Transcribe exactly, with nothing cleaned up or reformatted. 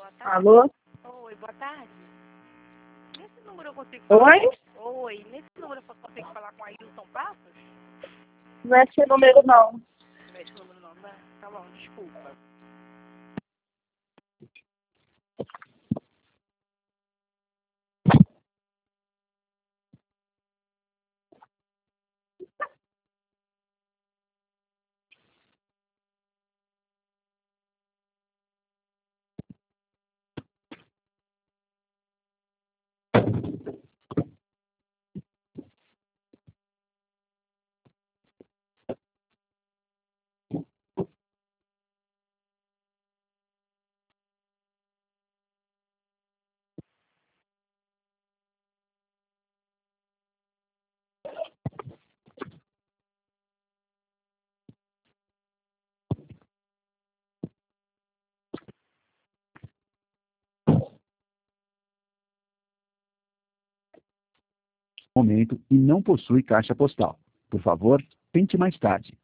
tarde. Alô? Oi, boa tarde. Nesse número eu consigo falar... Oi? Oi, nesse número eu consigo falar com a Ailton Passos? Não é esse número, não. Não é esse número não, né? Tá bom, desculpa. Momento e não possui caixa postal. Por favor, tente mais tarde.